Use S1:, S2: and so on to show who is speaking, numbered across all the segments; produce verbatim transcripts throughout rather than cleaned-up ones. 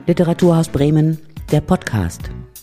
S1: Literaturhaus Bremen, der Podcast.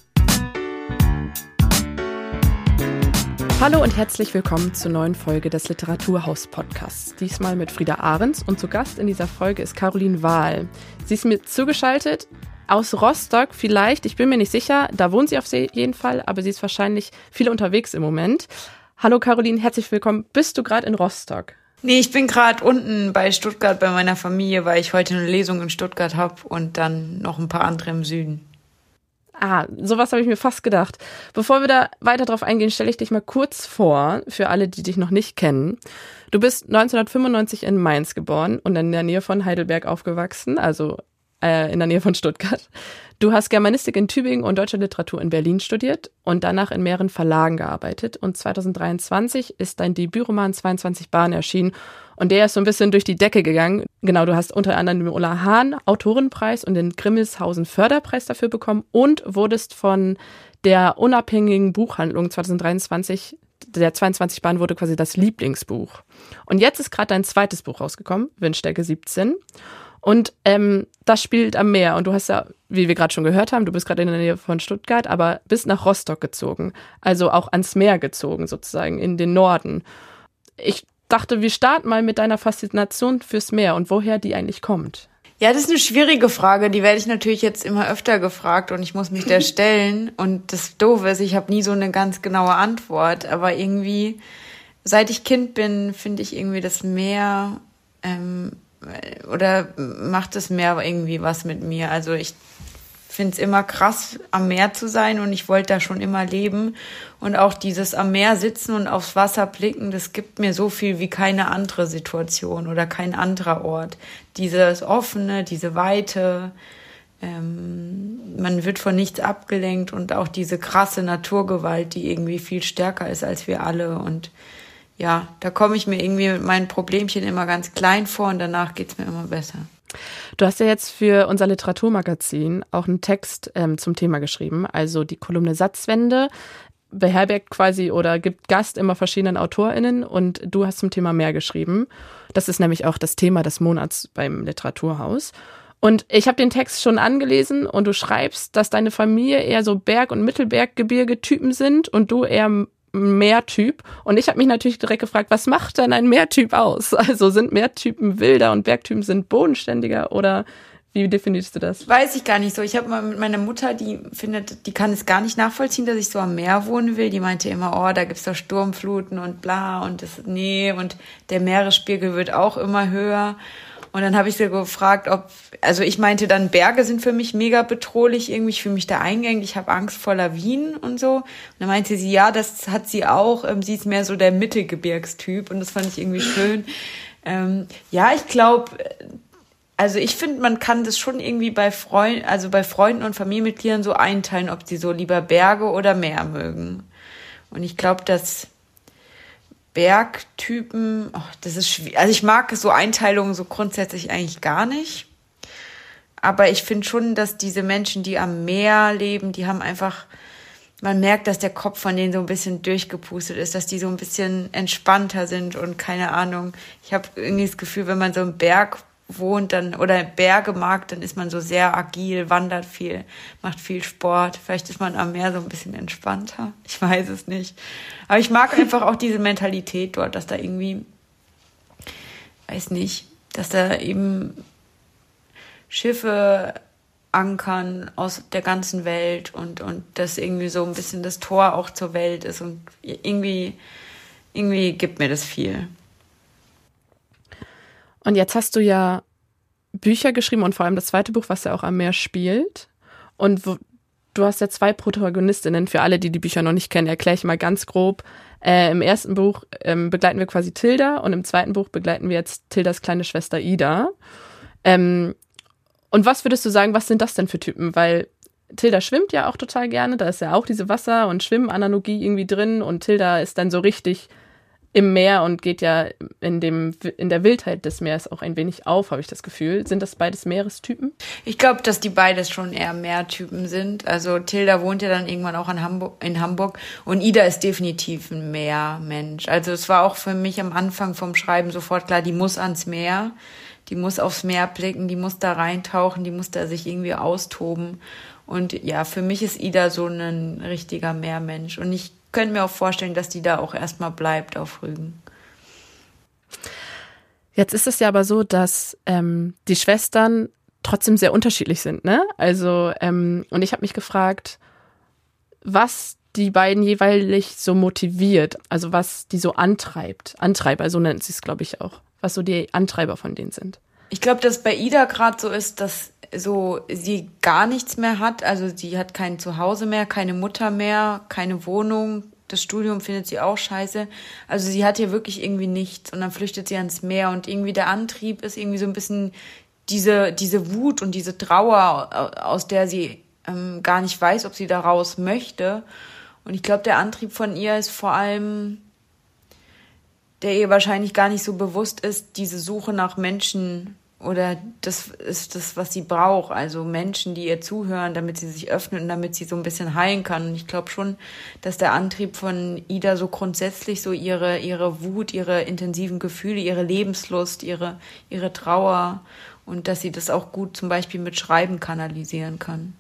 S2: Hallo und herzlich willkommen zur neuen Folge des Literaturhaus-Podcasts. Diesmal mit Frieda Ahrens und zu Gast in dieser Folge ist Caroline Wahl. Sie ist mir zugeschaltet aus Rostock vielleicht, ich bin mir nicht sicher, da wohnt sie auf jeden Fall, aber sie ist wahrscheinlich viel unterwegs im Moment. Hallo Caroline, herzlich willkommen. Bist du gerade in Rostock?
S3: Nee, ich bin gerade unten bei Stuttgart bei meiner Familie, weil ich heute eine Lesung in Stuttgart habe und dann noch ein paar andere im Süden.
S2: Ah, sowas habe ich mir fast gedacht. Bevor wir da weiter drauf eingehen, stelle ich dich mal kurz vor, für alle, die dich noch nicht kennen. Du bist neunzehnhundertfünfundneunzig in Mainz geboren und in der Nähe von Heidelberg aufgewachsen, also äh, in der Nähe von Stuttgart. Du hast Germanistik in Tübingen und Deutsche Literatur in Berlin studiert und danach in mehreren Verlagen gearbeitet. Und zweitausenddreiundzwanzig ist dein Debütroman zweiundzwanzig Bahnen erschienen und der ist so ein bisschen durch die Decke gegangen. Genau, du hast unter anderem den Ulla Hahn Autorenpreis und den Grimmelshausen Förderpreis dafür bekommen und wurdest von der unabhängigen Buchhandlung zweitausenddreiundzwanzig, der zweiundzwanzig Bahnen wurde quasi das Lieblingsbuch. Und jetzt ist gerade dein zweites Buch rausgekommen, Windstärke siebzehn. Und ähm, das spielt am Meer. Und du hast ja, wie wir gerade schon gehört haben, du bist gerade in der Nähe von Stuttgart, aber bist nach Rostock gezogen. Also auch ans Meer gezogen sozusagen, in den Norden. Ich dachte, wir starten mal mit deiner Faszination fürs Meer und woher die eigentlich kommt.
S3: Ja, das ist eine schwierige Frage. Die werde ich natürlich jetzt immer öfter gefragt und ich muss mich der stellen. Und das Doofe ist, ich habe nie so eine ganz genaue Antwort. Aber irgendwie, seit ich Kind bin, finde ich irgendwie das Meer... Ähm, oder macht das Meer irgendwie was mit mir? Also ich finde es immer krass, am Meer zu sein und ich wollte da schon immer leben. Und auch dieses am Meer sitzen und aufs Wasser blicken, das gibt mir so viel wie keine andere Situation oder kein anderer Ort. Dieses Offene, diese Weite, ähm, man wird von nichts abgelenkt und auch diese krasse Naturgewalt, die irgendwie viel stärker ist als wir alle. Und ja, da komme ich mir irgendwie mit meinen Problemchen immer ganz klein vor und danach geht's mir immer besser.
S2: Du hast ja jetzt für unser Literaturmagazin auch einen Text ähm, zum Thema geschrieben, also die Kolumne Satzwende beherbergt quasi oder gibt Gast immer verschiedenen AutorInnen und du hast zum Thema Meer geschrieben. Das ist nämlich auch das Thema des Monats beim Literaturhaus. Und ich habe den Text schon angelesen und du schreibst, dass deine Familie eher so Berg- und Mittelberggebirge-Typen sind und du eher Meertyp. Und ich habe mich natürlich direkt gefragt, was macht denn ein Meertyp aus? Also sind Meertypen wilder und Bergtypen sind bodenständiger oder wie definierst du das?
S3: Weiß ich gar nicht so. Ich habe mal mit meiner Mutter, die findet, die kann es gar nicht nachvollziehen, dass ich so am Meer wohnen will. Die meinte immer, oh, da gibt's doch Sturmfluten und bla und das, nee, und der Meeresspiegel wird auch immer höher. Und dann habe ich sie gefragt, ob, also ich meinte dann, Berge sind für mich mega bedrohlich, irgendwie, ich fühle mich da eingeengt, ich habe Angst vor Lawinen und so. Und dann meinte sie, ja, das hat sie auch, ähm, sie ist mehr so der Mittelgebirgstyp und das fand ich irgendwie schön. Ähm, ja, ich glaube, also ich finde, man kann das schon irgendwie bei Freunden, also bei Freunden und Familienmitgliedern so einteilen, ob sie so lieber Berge oder Meer mögen. Und ich glaube, dass Bergtypen, oh, das ist schwierig. Also ich mag so Einteilungen so grundsätzlich eigentlich gar nicht. Aber ich finde schon, dass diese Menschen, die am Meer leben, die haben einfach, man merkt, dass der Kopf von denen so ein bisschen durchgepustet ist, dass die so ein bisschen entspannter sind und keine Ahnung. Ich habe irgendwie das Gefühl, wenn man so im Berg wohnt dann oder Berge mag, dann ist man so sehr agil, wandert viel, macht viel Sport. Vielleicht ist man am Meer so ein bisschen entspannter. Ich weiß es nicht. Aber ich mag einfach auch diese Mentalität dort, dass da irgendwie, weiß nicht, dass da eben Schiffe ankern aus der ganzen Welt und, und das irgendwie so ein bisschen das Tor auch zur Welt ist und irgendwie, irgendwie gibt mir das viel.
S2: Und jetzt hast du ja Bücher geschrieben und vor allem das zweite Buch, was ja auch am Meer spielt. Und wo, du hast ja zwei Protagonistinnen. Für alle, die die Bücher noch nicht kennen, erkläre ich mal ganz grob. Äh, Im ersten Buch ähm, begleiten wir quasi Tilda und im zweiten Buch begleiten wir jetzt Tildas kleine Schwester Ida. Ähm, und was würdest du sagen, was sind das denn für Typen? Weil Tilda schwimmt ja auch total gerne, da ist ja auch diese Wasser- und Schwimmen-Analogie irgendwie drin und Tilda ist dann so richtig im Meer und geht ja in dem in der Wildheit des Meeres auch ein wenig auf, habe ich das Gefühl. Sind das beides Meerestypen?
S3: Ich glaube, dass die beides schon eher Meertypen sind. Also Tilda wohnt ja dann irgendwann auch in Hamburg, in Hamburg und Ida ist definitiv ein Meermensch. Also es war auch für mich am Anfang vom Schreiben sofort klar, die muss ans Meer. die muss aufs Meer blicken, die muss da reintauchen, die muss da sich irgendwie austoben. Und ja, für mich ist Ida so ein richtiger Meermensch. Und ich könnte mir auch vorstellen, dass die da auch erstmal bleibt auf Rügen.
S2: Jetzt ist es ja aber so, dass ähm, die Schwestern trotzdem sehr unterschiedlich sind, ne? Also, ähm, und ich habe mich gefragt, was die beiden jeweilig so motiviert, also was die so antreibt. Antreiber, so nennt sie es, glaube ich, auch. Was so die Antreiber von denen sind.
S3: Ich glaube, dass bei Ida gerade so ist, dass so sie gar nichts mehr hat. Also sie hat kein Zuhause mehr, keine Mutter mehr, keine Wohnung. Das Studium findet sie auch scheiße. Also sie hat hier wirklich irgendwie nichts. Und dann flüchtet sie ans Meer. Und irgendwie der Antrieb ist irgendwie so ein bisschen diese, diese Wut und diese Trauer, aus der sie ähm, gar nicht weiß, ob sie da raus möchte. Und ich glaube, der Antrieb von ihr ist vor allem, der ihr wahrscheinlich gar nicht so bewusst ist, diese Suche nach Menschen, oder das ist das, was sie braucht, also Menschen, die ihr zuhören, damit sie sich öffnen und damit sie so ein bisschen heilen kann. Und ich glaube schon, dass der Antrieb von Ida so grundsätzlich so ihre ihre Wut, ihre intensiven Gefühle, ihre Lebenslust, ihre ihre Trauer und dass sie das auch gut zum Beispiel mit Schreiben kanalisieren kann.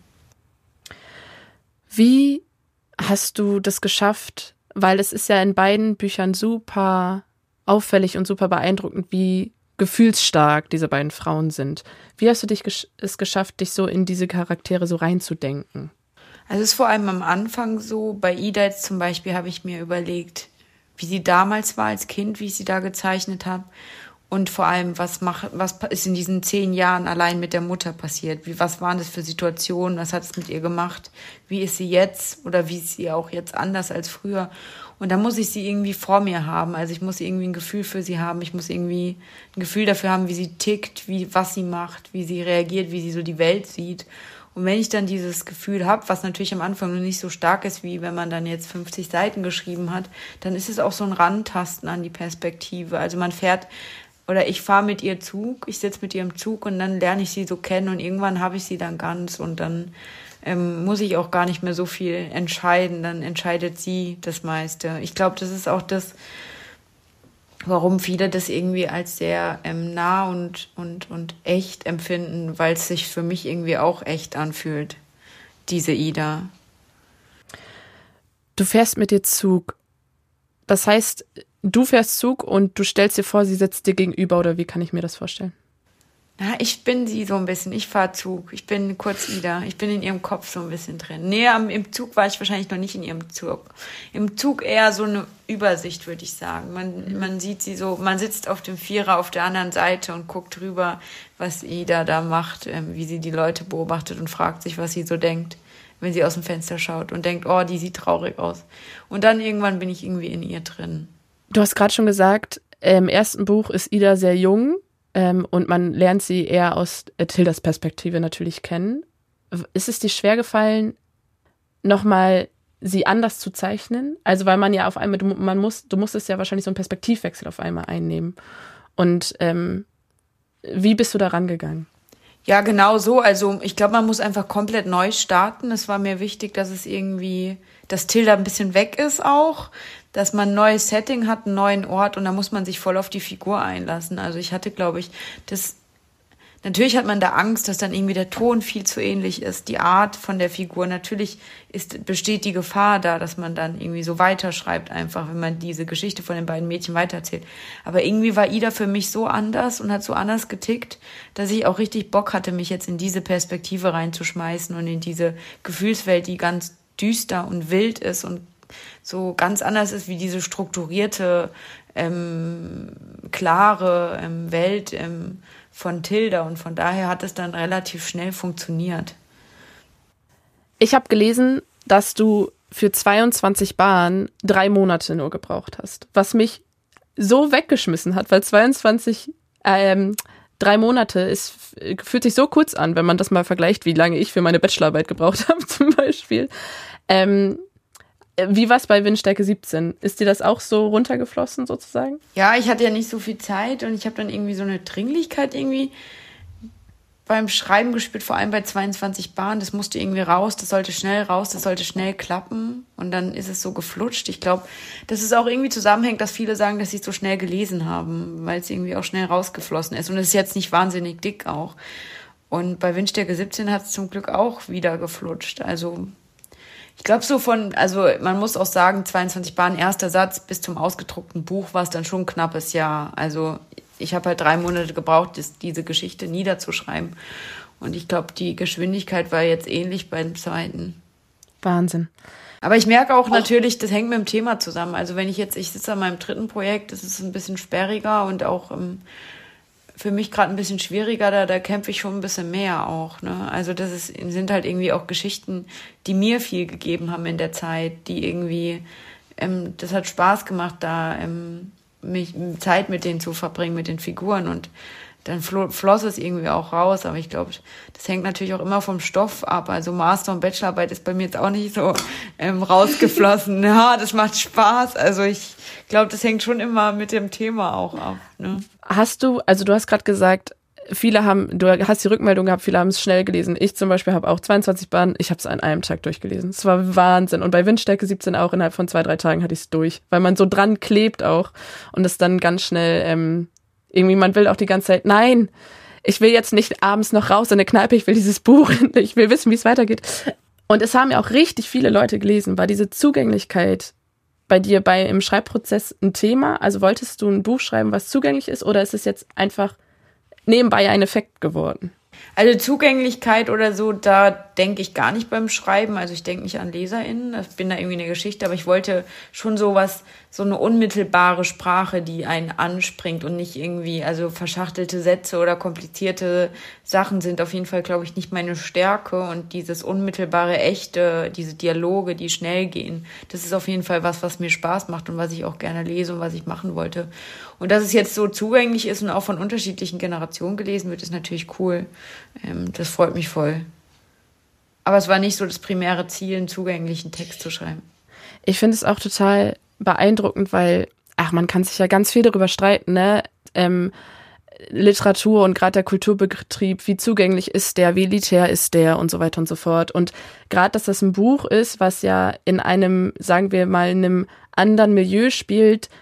S2: Wie hast du das geschafft? Weil es ist ja in beiden Büchern super auffällig und super beeindruckend, wie gefühlsstark diese beiden Frauen sind. Wie hast du dich gesch- es geschafft, dich so in diese Charaktere so reinzudenken?
S3: Also es ist vor allem am Anfang so, bei Ida jetzt zum Beispiel habe ich mir überlegt, wie sie damals war als Kind, wie ich sie da gezeichnet habe und vor allem, was, mach, was ist in diesen zehn Jahren allein mit der Mutter passiert? Wie, was waren das für Situationen? Was hat es mit ihr gemacht? Wie ist sie jetzt oder wie ist sie auch jetzt anders als früher? Und da muss ich sie irgendwie vor mir haben. Also ich muss irgendwie ein Gefühl für sie haben. Ich muss irgendwie ein Gefühl dafür haben, wie sie tickt, wie, was sie macht, wie sie reagiert, wie sie so die Welt sieht. Und wenn ich dann dieses Gefühl habe, was natürlich am Anfang noch nicht so stark ist, wie wenn man dann jetzt fünfzig Seiten geschrieben hat, dann ist es auch so ein Rantasten an die Perspektive. Also man fährt, oder ich fahre mit ihr Zug, ich sitze mit ihr im Zug und dann lerne ich sie so kennen und irgendwann habe ich sie dann ganz und dann ähm, muss ich auch gar nicht mehr so viel entscheiden, dann entscheidet sie das meiste. Ich glaube, das ist auch das, warum viele das irgendwie als sehr ähm, nah und, und, und echt empfinden, weil es sich für mich irgendwie auch echt anfühlt, diese Ida.
S2: Du fährst mit ihr Zug. Das heißt, du fährst Zug und du stellst dir vor, sie sitzt dir gegenüber, oder wie kann ich mir das vorstellen?
S3: Ja, ich bin sie so ein bisschen. Ich fahre Zug. Ich bin kurz Ida. Ich bin in ihrem Kopf so ein bisschen drin. Nee, am, im Zug war ich wahrscheinlich noch nicht in ihrem Zug. Im Zug eher so eine Übersicht, würde ich sagen. Man, man sieht sie so, man sitzt auf dem Vierer auf der anderen Seite und guckt drüber, was Ida da macht, ähm, wie sie die Leute beobachtet und fragt sich, was sie so denkt, wenn sie aus dem Fenster schaut und denkt, oh, die sieht traurig aus. Und dann irgendwann bin ich irgendwie in ihr drin.
S2: Du hast gerade schon gesagt, im ersten Buch ist Ida sehr jung. Ähm, und man lernt sie eher aus äh, Tildas Perspektive natürlich kennen. Ist es dir schwer gefallen, nochmal sie anders zu zeichnen? Also weil man ja auf einmal, du, man muss, du musstest ja wahrscheinlich so einen Perspektivwechsel auf einmal einnehmen. Und ähm, wie bist du da rangegangen?
S3: Ja, genau so. Also ich glaube, man muss einfach komplett neu starten. Es war mir wichtig, dass es irgendwie, dass Tilda ein bisschen weg ist auch, dass man ein neues Setting hat, einen neuen Ort und da muss man sich voll auf die Figur einlassen. Also ich hatte, glaube ich, das, natürlich hat man da Angst, dass dann irgendwie der Ton viel zu ähnlich ist, die Art von der Figur. Natürlich ist, besteht die Gefahr da, dass man dann irgendwie so weiterschreibt einfach, wenn man diese Geschichte von den beiden Mädchen weitererzählt. Aber irgendwie war Ida für mich so anders und hat so anders getickt, dass ich auch richtig Bock hatte, mich jetzt in diese Perspektive reinzuschmeißen und in diese Gefühlswelt, die ganz düster und wild ist und so ganz anders ist wie diese strukturierte, ähm, klare ähm, Welt ähm, von Tilda. Und von daher hat es dann relativ schnell funktioniert.
S2: Ich habe gelesen, dass du für zweiundzwanzig Bahnen drei Monate nur gebraucht hast. Was mich so weggeschmissen hat, weil zweiundzwanzig, ähm, drei Monate ist, fühlt sich so kurz an, wenn man das mal vergleicht, wie lange ich für meine Bachelorarbeit gebraucht habe zum Beispiel. Ähm, Wie war es bei Windstärke siebzehn? Ist dir das auch so runtergeflossen sozusagen?
S3: Ja, ich hatte ja nicht so viel Zeit und ich habe dann irgendwie so eine Dringlichkeit irgendwie, beim Schreiben gespürt, vor allem bei zweiundzwanzig Bahnen, das musste irgendwie raus, das sollte schnell raus, das sollte schnell klappen und dann ist es so geflutscht. Ich glaube, dass es auch irgendwie zusammenhängt, dass viele sagen, dass sie es so schnell gelesen haben, weil es irgendwie auch schnell rausgeflossen ist und es ist jetzt nicht wahnsinnig dick auch. Und bei Windstärke siebzehn hat es zum Glück auch wieder geflutscht. Also ich glaube so von, also man muss auch sagen, zweiundzwanzig Bahnen, erster Satz bis zum ausgedruckten Buch war es dann schon ein knappes Jahr. Also ich habe halt drei Monate gebraucht, das, diese Geschichte niederzuschreiben. Und ich glaube, die Geschwindigkeit war jetzt ähnlich beim zweiten.
S2: Wahnsinn.
S3: Aber ich merke auch natürlich, das hängt mit dem Thema zusammen. Also wenn ich jetzt, ich sitze an meinem dritten Projekt, das ist ein bisschen sperriger und auch ähm, für mich gerade ein bisschen schwieriger, da, da kämpfe ich schon ein bisschen mehr auch. Ne? Also das ist, sind halt irgendwie auch Geschichten, die mir viel gegeben haben in der Zeit, die irgendwie, ähm, das hat Spaß gemacht, da ähm, mich Zeit mit denen zu verbringen, mit den Figuren und dann floss es irgendwie auch raus, aber ich glaube, das hängt natürlich auch immer vom Stoff ab. Also Master- und Bachelorarbeit ist bei mir jetzt auch nicht so ähm, rausgeflossen. Ja, das macht Spaß. Also ich glaube, das hängt schon immer mit dem Thema auch ab. Ne?
S2: Hast du, also du hast gerade gesagt, viele haben, du hast die Rückmeldung gehabt, viele haben es schnell gelesen. Ich zum Beispiel habe auch zweiundzwanzig Bahnen, ich habe es an einem Tag durchgelesen. Es war Wahnsinn. Und bei Windstärke siebzehn auch, innerhalb von zwei, drei Tagen hatte ich es durch. Weil man so dran klebt auch und es dann ganz schnell, ähm, irgendwie, man will auch die ganze Zeit, nein, ich will jetzt nicht abends noch raus in eine Kneipe, ich will dieses Buch, ich will wissen, wie es weitergeht. Und es haben ja auch richtig viele Leute gelesen. War diese Zugänglichkeit bei dir bei im Schreibprozess ein Thema? Also wolltest du ein Buch schreiben, was zugänglich ist, oder ist es jetzt einfach nebenbei ein Effekt geworden?
S3: Also Zugänglichkeit oder so, da denke ich gar nicht beim Schreiben. Also ich denke nicht an LeserInnen, ich bin da irgendwie eine Geschichte, aber ich wollte schon sowas, so eine unmittelbare Sprache, die einen anspringt und nicht irgendwie, also verschachtelte Sätze oder komplizierte Sachen sind auf jeden Fall, glaube ich, nicht meine Stärke und dieses unmittelbare, echte, diese Dialoge, die schnell gehen, das ist auf jeden Fall was, was mir Spaß macht und was ich auch gerne lese und was ich machen wollte. Und dass es jetzt so zugänglich ist und auch von unterschiedlichen Generationen gelesen wird, ist natürlich cool. Ähm, das freut mich voll. Aber es war nicht so das primäre Ziel, einen zugänglichen Text zu schreiben.
S2: Ich finde es auch total beeindruckend, weil, ach, man kann sich ja ganz viel darüber streiten, ne? Ähm, Literatur und gerade der Kulturbetrieb, wie zugänglich ist der, wie elitär ist der und so weiter und so fort. Und gerade, dass das ein Buch ist, was ja in einem, sagen wir mal, in einem anderen Milieu spielt,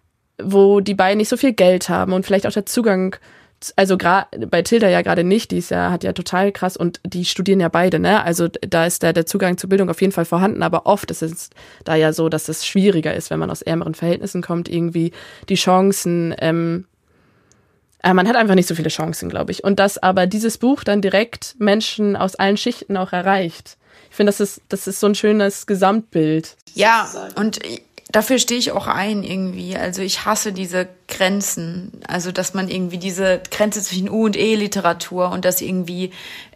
S2: wo die beiden nicht so viel Geld haben und vielleicht auch der Zugang, also gerade bei Tilda ja gerade nicht, die ist ja, hat ja total krass und die studieren ja beide, ne? Also da ist der, der Zugang zur Bildung auf jeden Fall vorhanden, aber oft ist es da ja so, dass es schwieriger ist, wenn man aus ärmeren Verhältnissen kommt, irgendwie die Chancen, ähm, äh, man hat einfach nicht so viele Chancen, glaube ich. Und dass aber dieses Buch dann direkt Menschen aus allen Schichten auch erreicht. Ich finde, das ist, das ist so ein schönes Gesamtbild.
S3: Ja, und dafür stehe ich auch ein irgendwie. Also ich hasse diese Grenzen. Also dass man irgendwie diese Grenze zwischen U- und E-Literatur und dass irgendwie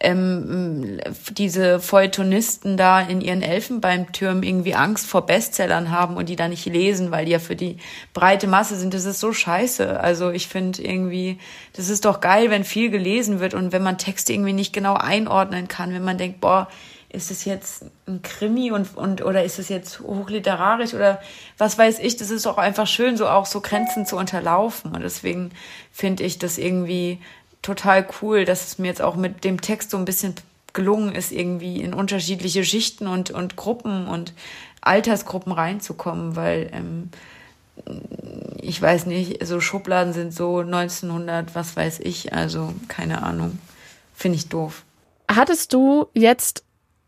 S3: ähm, diese Feuilletonisten da in ihren Elfenbeintürmen irgendwie Angst vor Bestsellern haben und die da nicht lesen, weil die ja für die breite Masse sind. Das ist so scheiße. Also ich finde irgendwie, das ist doch geil, wenn viel gelesen wird und wenn man Texte irgendwie nicht genau einordnen kann, wenn man denkt, boah, ist es jetzt ein Krimi und, und oder ist es jetzt hochliterarisch oder was weiß ich, das ist doch einfach schön, so auch so Grenzen zu unterlaufen. Und deswegen finde ich das irgendwie total cool, dass es mir jetzt auch mit dem Text so ein bisschen gelungen ist, irgendwie in unterschiedliche Schichten und, und Gruppen und Altersgruppen reinzukommen, weil ähm, ich weiß nicht, so Schubladen sind so neunzehnhundert, was weiß ich, also keine Ahnung, finde ich doof.
S2: Hattest du jetzt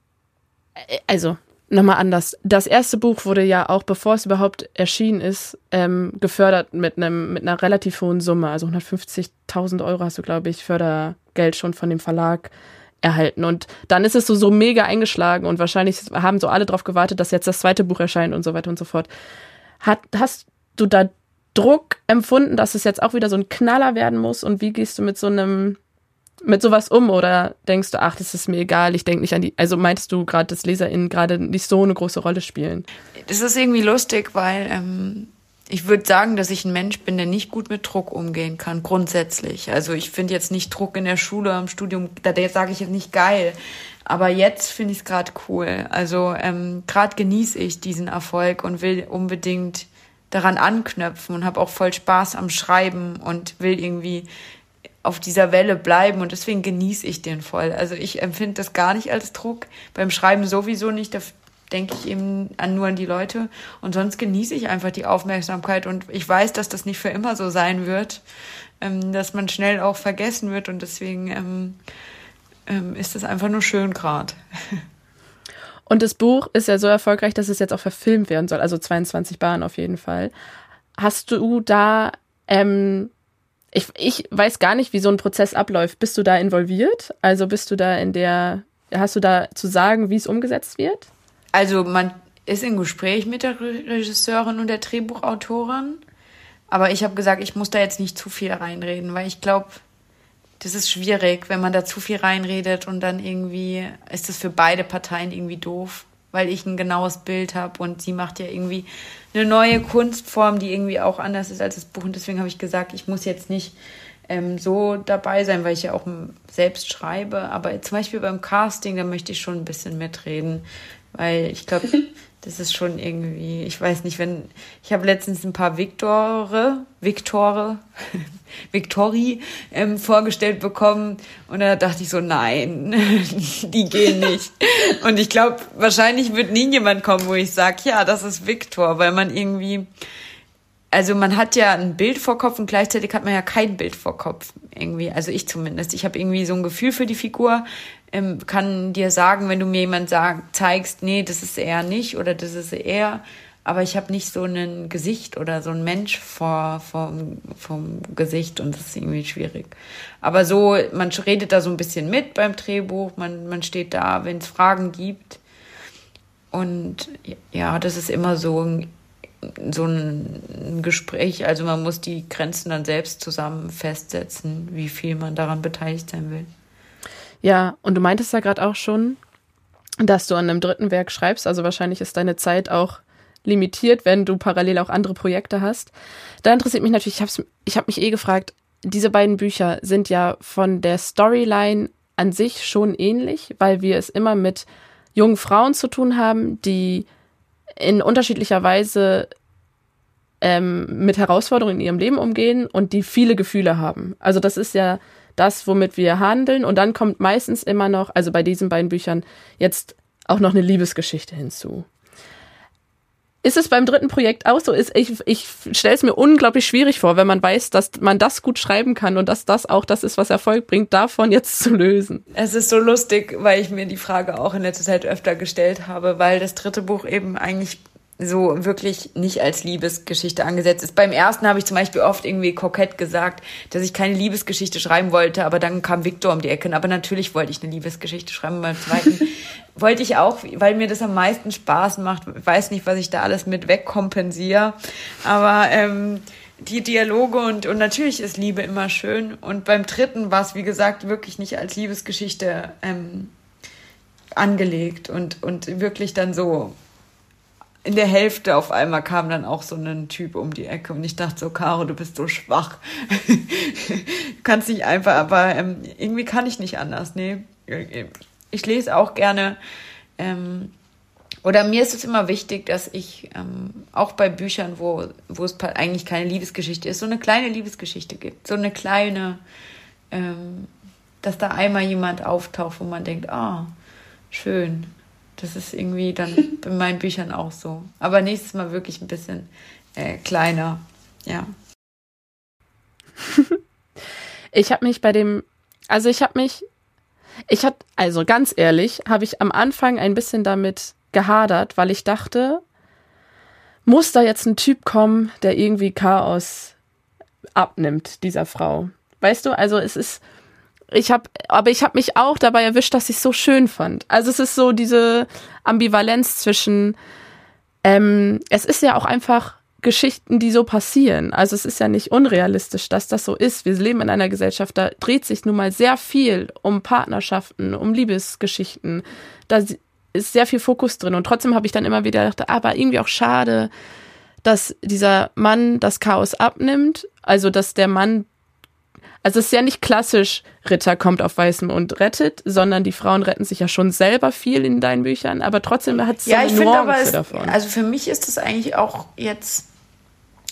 S2: Also, nochmal anders. Das erste Buch wurde ja auch, bevor es überhaupt erschienen ist, ähm, gefördert mit einem mit einer relativ hohen Summe. Also hundertfünfzigtausend Euro hast du, glaube ich, Fördergeld schon von dem Verlag erhalten. Und dann ist es so, so mega eingeschlagen und wahrscheinlich haben so alle drauf gewartet, dass jetzt das zweite Buch erscheint und so weiter und so fort. Hat, hast du da Druck empfunden, dass es jetzt auch wieder so ein Knaller werden muss? Und wie gehst du mit so einem mit sowas um oder denkst du, ach, das ist mir egal, ich denke nicht an die, also meintest du gerade, dass LeserInnen gerade nicht so eine große Rolle spielen?
S3: Das ist irgendwie lustig, weil ähm, ich würde sagen, dass ich ein Mensch bin, der nicht gut mit Druck umgehen kann, grundsätzlich. Also ich finde jetzt nicht Druck in der Schule, im Studium, da sage ich jetzt nicht geil, aber jetzt finde ich es gerade cool. Also ähm, gerade genieße ich diesen Erfolg und will unbedingt daran anknüpfen und habe auch voll Spaß am Schreiben und will irgendwie auf dieser Welle bleiben und deswegen genieße ich den voll. Also ich empfinde das gar nicht als Druck, beim Schreiben sowieso nicht, da denke ich eben an, nur an die Leute und sonst genieße ich einfach die Aufmerksamkeit und ich weiß, dass das nicht für immer so sein wird, ähm, dass man schnell auch vergessen wird und deswegen ähm, ähm, ist das einfach nur schön gerade.
S2: Und das Buch ist ja so erfolgreich, dass es jetzt auch verfilmt werden soll, also zweiundzwanzig Bahnen auf jeden Fall. Hast du da, ähm, ich, ich weiß gar nicht, wie so ein Prozess abläuft. Bist du da involviert? Also bist du da in der, hast du da zu sagen, wie es umgesetzt wird?
S3: Also man ist im Gespräch mit der Regisseurin und der Drehbuchautorin, aber ich habe gesagt, ich muss da jetzt nicht zu viel reinreden, weil ich glaube, das ist schwierig, wenn man da zu viel reinredet und dann irgendwie ist das für beide Parteien irgendwie doof, weil ich ein genaues Bild habe und sie macht ja irgendwie eine neue Kunstform, die irgendwie auch anders ist als das Buch und deswegen habe ich gesagt, ich muss jetzt nicht ähm, so dabei sein, weil ich ja auch selbst schreibe, aber zum Beispiel beim Casting, da möchte ich schon ein bisschen mitreden, weil ich glaube, das ist schon irgendwie, ich weiß nicht, wenn, ich habe letztens ein paar Viktore, Viktore, Victori ähm, vorgestellt bekommen und da dachte ich so, nein, die gehen nicht. Und ich glaube, wahrscheinlich wird nie jemand kommen, wo ich sage, ja, das ist Viktor, weil man irgendwie, also man hat ja ein Bild vor Kopf und gleichzeitig hat man ja kein Bild vor Kopf irgendwie, also ich zumindest. Ich habe irgendwie so ein Gefühl für die Figur, ähm, kann dir sagen, wenn du mir jemand sag, zeigst, nee, das ist er nicht oder das ist er, aber ich habe nicht so ein Gesicht oder so ein Mensch vor vom, vom Gesicht und das ist irgendwie schwierig. Aber so, man redet da so ein bisschen mit beim Drehbuch, man, man steht da, wenn es Fragen gibt und ja, das ist immer so ein so ein Gespräch, also man muss die Grenzen dann selbst zusammen festsetzen, wie viel man daran beteiligt sein will.
S2: Ja, und du meintest ja gerade auch schon, dass du an einem dritten Werk schreibst, also wahrscheinlich ist deine Zeit auch limitiert, wenn du parallel auch andere Projekte hast. Da interessiert mich natürlich, ich habe ich hab mich eh gefragt, diese beiden Bücher sind ja von der Storyline an sich schon ähnlich, weil wir es immer mit jungen Frauen zu tun haben, die in unterschiedlicher Weise ähm, mit Herausforderungen in ihrem Leben umgehen und die viele Gefühle haben. Also das ist ja das, womit wir handeln. Und dann kommt meistens immer noch, also bei diesen beiden Büchern, jetzt auch noch eine Liebesgeschichte hinzu. Ist es beim dritten Projekt auch so? Ist, ich ich stelle es mir unglaublich schwierig vor, wenn man weiß, dass man das gut schreiben kann und dass das auch das ist, was Erfolg bringt, davon jetzt zu lösen.
S3: Es ist so lustig, weil ich mir die Frage auch in letzter Zeit öfter gestellt habe, weil das dritte Buch eben eigentlich so wirklich nicht als Liebesgeschichte angesetzt ist. Beim ersten habe ich zum Beispiel oft irgendwie kokett gesagt, dass ich keine Liebesgeschichte schreiben wollte, aber dann kam Viktor um die Ecke. Aber natürlich wollte ich eine Liebesgeschichte schreiben. Beim zweiten wollte ich auch, weil mir das am meisten Spaß macht. Ich weiß nicht, was ich da alles mit wegkompensiere. Aber ähm, die Dialoge und, und natürlich ist Liebe immer schön. Und beim dritten war es, wie gesagt, wirklich nicht als Liebesgeschichte ähm, angelegt und, und wirklich dann so in der Hälfte auf einmal kam dann auch so ein Typ um die Ecke und ich dachte so, Caro, du bist so schwach. Du kannst nicht einfach, aber ähm, irgendwie kann ich nicht anders. Nee, ich lese auch gerne ähm, oder mir ist es immer wichtig, dass ich ähm, auch bei Büchern, wo, wo es eigentlich keine Liebesgeschichte ist, so eine kleine Liebesgeschichte gibt. So eine kleine, ähm, dass da einmal jemand auftaucht, wo man denkt, ah, schön. Das ist irgendwie dann in meinen Büchern auch so. Aber nächstes Mal wirklich ein bisschen äh, kleiner, ja.
S2: Ich habe mich bei dem, also ich habe mich, ich hatte, also ganz ehrlich, habe ich am Anfang ein bisschen damit gehadert, weil ich dachte, muss da jetzt ein Typ kommen, der irgendwie Chaos abnimmt, dieser Frau. Weißt du, also es ist, ich habe, aber ich habe mich auch dabei erwischt, dass ich es so schön fand. Also es ist so diese Ambivalenz zwischen, ähm, es ist ja auch einfach Geschichten, die so passieren. Also es ist ja nicht unrealistisch, dass das so ist. Wir leben in einer Gesellschaft, da dreht sich nun mal sehr viel um Partnerschaften, um Liebesgeschichten. Da ist sehr viel Fokus drin. Und trotzdem habe ich dann immer wieder gedacht, aber irgendwie auch schade, dass dieser Mann das Chaos abnimmt. Also dass der Mann, also es ist ja nicht klassisch, Ritter kommt auf Weißem und rettet, sondern die Frauen retten sich ja schon selber viel in deinen Büchern, aber trotzdem hat es so
S3: ja,
S2: eine
S3: ich finde
S2: Nuance
S3: aber es,
S2: davon.
S3: Also für mich ist das eigentlich auch jetzt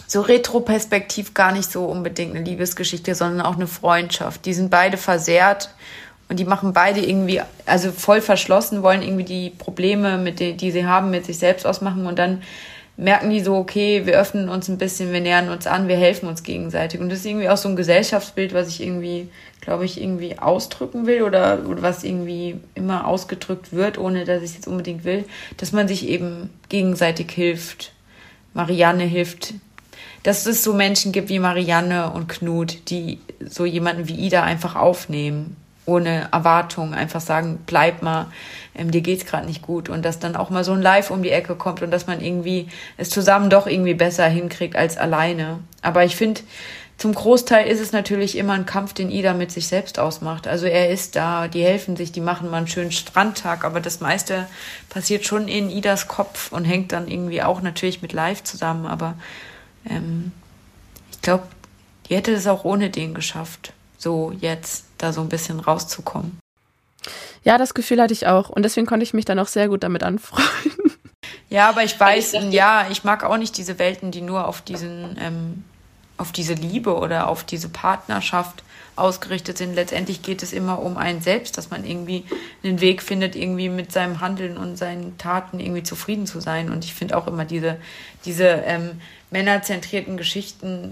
S3: so retroperspektiv gar nicht so unbedingt eine Liebesgeschichte, sondern auch eine Freundschaft. Die sind beide versehrt und die machen beide irgendwie, also voll verschlossen, wollen irgendwie die Probleme, mit denen, die sie haben, mit sich selbst ausmachen und dann merken die so, okay, wir öffnen uns ein bisschen, wir nähern uns an, wir helfen uns gegenseitig. Und das ist irgendwie auch so ein Gesellschaftsbild, was ich irgendwie, glaube ich, irgendwie ausdrücken will oder, oder was irgendwie immer ausgedrückt wird, ohne dass ich es jetzt unbedingt will, dass man sich eben gegenseitig hilft. Marianne hilft, dass es so Menschen gibt wie Marianne und Knut, die so jemanden wie Ida einfach aufnehmen, ohne Erwartung, einfach sagen, bleib mal, ähm, dir geht's gerade nicht gut und dass dann auch mal so ein Live um die Ecke kommt und dass man irgendwie es zusammen doch irgendwie besser hinkriegt als alleine. Aber ich finde, zum Großteil ist es natürlich immer ein Kampf, den Ida mit sich selbst ausmacht. Also er ist da, die helfen sich, die machen mal einen schönen Strandtag, aber das meiste passiert schon in Idas Kopf und hängt dann irgendwie auch natürlich mit Live zusammen, aber ähm, ich glaube, die hätte es auch ohne den geschafft, so jetzt da so ein bisschen rauszukommen.
S2: Ja, das Gefühl hatte ich auch und deswegen konnte ich mich dann auch sehr gut damit anfreunden.
S3: Ja, aber ich weiß, ich ja, ich mag auch nicht diese Welten, die nur auf diesen, ähm, auf diese Liebe oder auf diese Partnerschaft ausgerichtet sind. Letztendlich geht es immer um einen selbst, dass man irgendwie einen Weg findet, irgendwie mit seinem Handeln und seinen Taten irgendwie zufrieden zu sein. Und ich finde auch immer diese, diese ähm, männerzentrierten Geschichten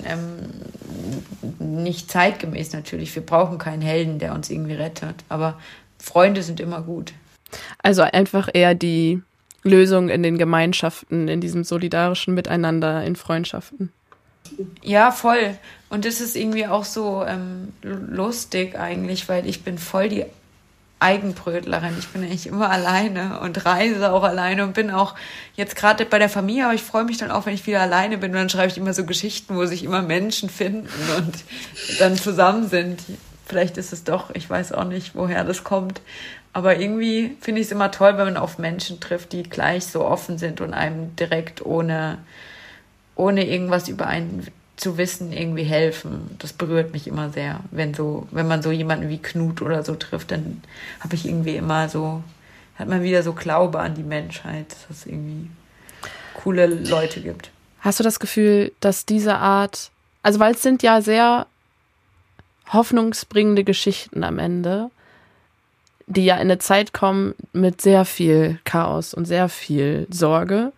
S3: ähm, nicht zeitgemäß natürlich. Wir brauchen keinen Helden, der uns irgendwie rettet. Aber Freunde sind immer gut.
S2: Also einfach eher die Lösung in den Gemeinschaften, in diesem solidarischen Miteinander, in Freundschaften.
S3: Ja, voll. Und das ist irgendwie auch so ähm, lustig eigentlich, weil ich bin voll die Eigenbrötlerin. Ich bin eigentlich immer alleine und reise auch alleine und bin auch jetzt gerade bei der Familie, aber ich freue mich dann auch, wenn ich wieder alleine bin und dann schreibe ich immer so Geschichten, wo sich immer Menschen finden und dann zusammen sind. Vielleicht ist es doch, ich weiß auch nicht, woher das kommt, aber irgendwie finde ich es immer toll, wenn man auf Menschen trifft, die gleich so offen sind und einem direkt ohne, ohne irgendwas über einen zu wissen, irgendwie helfen. Das berührt mich immer sehr. Wenn so, wenn man so jemanden wie Knut oder so trifft, dann habe ich irgendwie immer so, hat man wieder so Glaube an die Menschheit, dass es irgendwie coole Leute gibt.
S2: Hast du das Gefühl, dass diese Art, also weil es sind ja sehr hoffnungsbringende Geschichten am Ende, die ja in eine Zeit kommen mit sehr viel Chaos und sehr viel Sorge.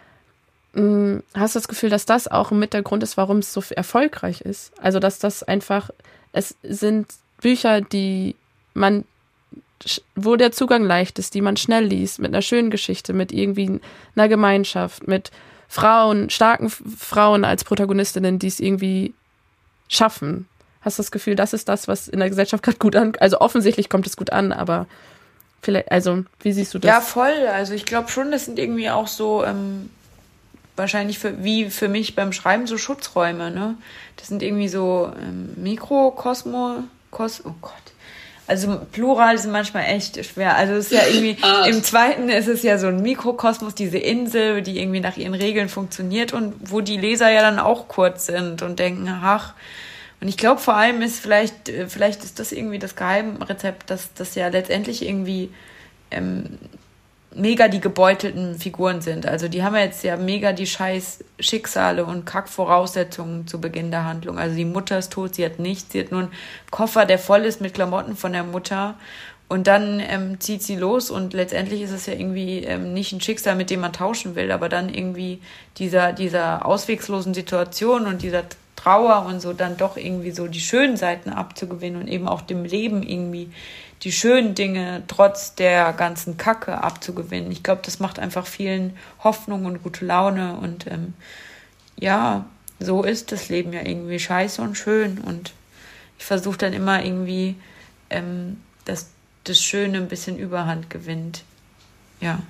S2: Hast du das Gefühl, dass das auch mit der Grund ist, warum es so erfolgreich ist? Also, dass das einfach, es sind Bücher, die man, wo der Zugang leicht ist, die man schnell liest, mit einer schönen Geschichte, mit irgendwie einer Gemeinschaft, mit Frauen, starken Frauen als Protagonistinnen, die es irgendwie schaffen. Hast du das Gefühl, das ist das, was in der Gesellschaft gerade gut an, also offensichtlich kommt es gut an, aber vielleicht, also, wie siehst du das?
S3: Ja, voll. Also, ich glaube schon, das sind irgendwie auch so, ähm, wahrscheinlich für, wie für mich beim Schreiben so Schutzräume, ne? Das sind irgendwie so ähm, Mikrokosmo, Kos, oh Gott. Also Plural sind manchmal echt schwer. Also es ist ja irgendwie, im Zweiten ist es ja so ein Mikrokosmos, diese Insel, die irgendwie nach ihren Regeln funktioniert und wo die Leser ja dann auch kurz sind und denken, ach. Und ich glaube vor allem ist vielleicht, vielleicht ist das irgendwie das Geheimrezept, dass das ja letztendlich irgendwie ähm, mega die gebeutelten Figuren sind. Also die haben ja jetzt ja mega die scheiß Schicksale und Kackvoraussetzungen zu Beginn der Handlung. Also die Mutter ist tot, sie hat nichts, sie hat nur einen Koffer, der voll ist mit Klamotten von der Mutter und dann ähm, zieht sie los und letztendlich ist es ja irgendwie ähm, nicht ein Schicksal, mit dem man tauschen will, aber dann irgendwie dieser, dieser auswegslosen Situation und dieser Trauer und so dann doch irgendwie so die schönen Seiten abzugewinnen und eben auch dem Leben irgendwie die schönen Dinge trotz der ganzen Kacke abzugewinnen. Ich glaube, das macht einfach vielen Hoffnung und gute Laune und ähm, ja, so ist das Leben ja irgendwie scheiße und schön und ich versuche dann immer irgendwie, ähm, dass das Schöne ein bisschen Überhand gewinnt. Ja.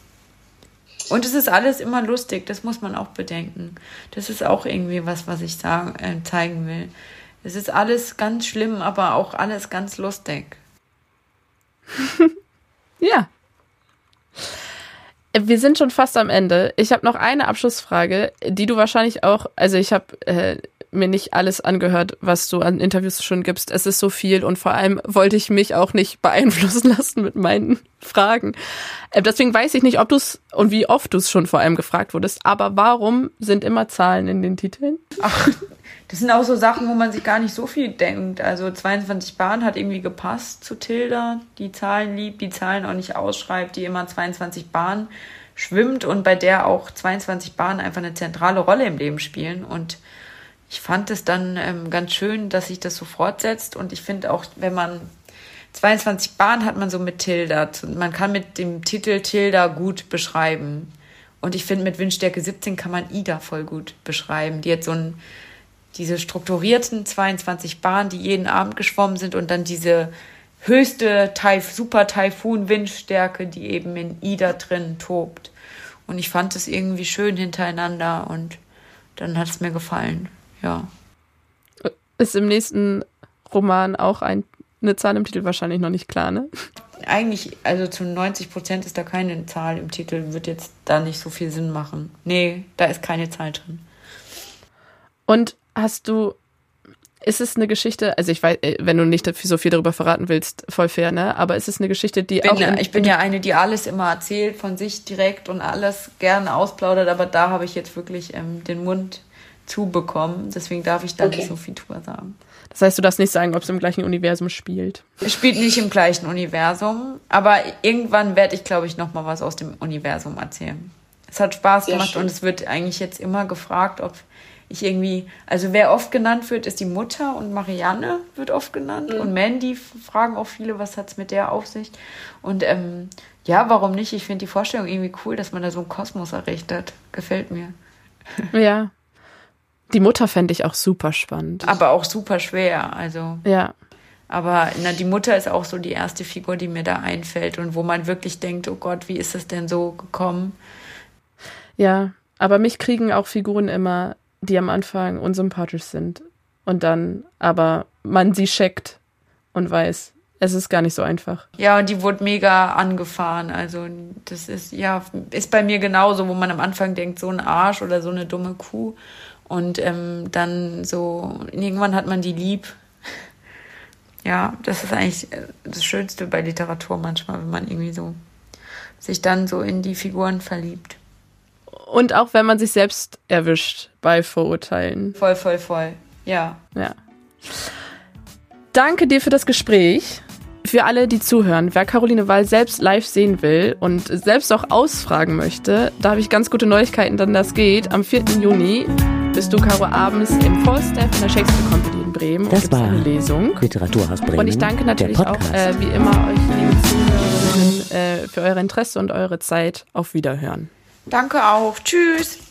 S3: Und es ist alles immer lustig, das muss man auch bedenken. Das ist auch irgendwie was, was ich sagen, äh, zeigen will. Es ist alles ganz schlimm, aber auch alles ganz lustig.
S2: Ja. Wir sind schon fast am Ende. Ich habe noch eine Abschlussfrage, die du wahrscheinlich auch, also ich habe äh, mir nicht alles angehört, was du an Interviews schon gibst. Es ist so viel und vor allem wollte ich mich auch nicht beeinflussen lassen mit meinen Fragen. Äh, deswegen weiß ich nicht, ob du es und wie oft du es schon vor allem gefragt wurdest, aber warum sind immer Zahlen in den Titeln?
S3: Ach, das sind auch so Sachen, wo man sich gar nicht so viel denkt. Also zweiundzwanzig Bahn hat irgendwie gepasst zu Tilda, die Zahlen liebt, die Zahlen auch nicht ausschreibt, die immer zweiundzwanzig Bahn schwimmt und bei der auch zweiundzwanzig Bahnen einfach eine zentrale Rolle im Leben spielen. Und ich fand es dann ähm, ganz schön, dass sich das so fortsetzt. Und ich finde auch, wenn man zweiundzwanzig Bahnen hat man so mit Tilda. Man kann mit dem Titel Tilda gut beschreiben. Und ich finde, mit Windstärke siebzehn kann man Ida voll gut beschreiben. Die hat so ein diese strukturierten zweiundzwanzig Bahnen, die jeden Abend geschwommen sind und dann diese höchste Taif- Super-Taifun-Windstärke, die eben in Ida drin tobt. Und ich fand es irgendwie schön hintereinander und dann hat es mir gefallen, ja.
S2: Ist im nächsten Roman auch ein, eine Zahl im Titel wahrscheinlich noch nicht klar, ne?
S3: Eigentlich, also zu neunzig Prozent ist da keine Zahl im Titel, wird jetzt da nicht so viel Sinn machen. Nee, da ist keine Zahl drin.
S2: Und hast du, ist es eine Geschichte, also ich weiß, wenn du nicht so viel darüber verraten willst, voll fair, ne? Aber ist es eine Geschichte, die
S3: bin,
S2: auch... In,
S3: ich bin ja eine, die alles immer erzählt von sich direkt und alles gerne ausplaudert, aber da habe ich jetzt wirklich ähm, den Mund zubekommen. Deswegen darf ich da okay. nicht so viel drüber sagen.
S2: Das heißt, du darfst nicht sagen, ob es im gleichen Universum spielt.
S3: Es spielt nicht im gleichen Universum, aber irgendwann werde ich, glaube ich, noch mal was aus dem Universum erzählen. Es hat Spaß Sehr gemacht schön. Und es wird eigentlich jetzt immer gefragt, ob ich irgendwie, also wer oft genannt wird, ist die Mutter und Marianne wird oft genannt mhm. und Mandy fragen auch viele, was hat's mit der auf sich und ähm, ja, warum nicht? Ich finde die Vorstellung irgendwie cool, dass man da so einen Kosmos errichtet. Gefällt mir.
S2: Ja, die Mutter fände ich auch super spannend.
S3: Aber auch super schwer, also.
S2: Ja.
S3: Aber na, die Mutter ist auch so die erste Figur, die mir da einfällt und wo man wirklich denkt, oh Gott, wie ist das denn so gekommen?
S2: Ja, aber mich kriegen auch Figuren immer, die am Anfang unsympathisch sind und dann aber man sie checkt und weiß, es ist gar nicht so einfach.
S3: Ja, und die wurde mega angefahren, also das ist, ja, ist bei mir genauso, wo man am Anfang denkt, so ein Arsch oder so eine dumme Kuh und ähm, dann so, irgendwann hat man die lieb. Ja, das ist eigentlich das Schönste bei Literatur manchmal, wenn man irgendwie so sich dann so in die Figuren verliebt.
S2: Und auch wenn man sich selbst erwischt bei Vorurteilen.
S3: Voll, voll, voll. Ja.
S2: Ja. Danke dir für das Gespräch. Für alle, die zuhören, wer Caroline Wahl selbst live sehen will und selbst auch ausfragen möchte, da habe ich ganz gute Neuigkeiten, denn das geht. Am vierten Juni bist du, Caro, abends im Falstaff in der Shakespeare Company in Bremen.
S1: Das war
S2: eine Lesung.
S1: Literaturhaus Bremen.
S2: Und ich danke natürlich auch, äh, wie immer, euch liebe Zuhörerinnen, äh, für euer Interesse und eure Zeit. Auf Wiederhören.
S3: Danke auch. Tschüss.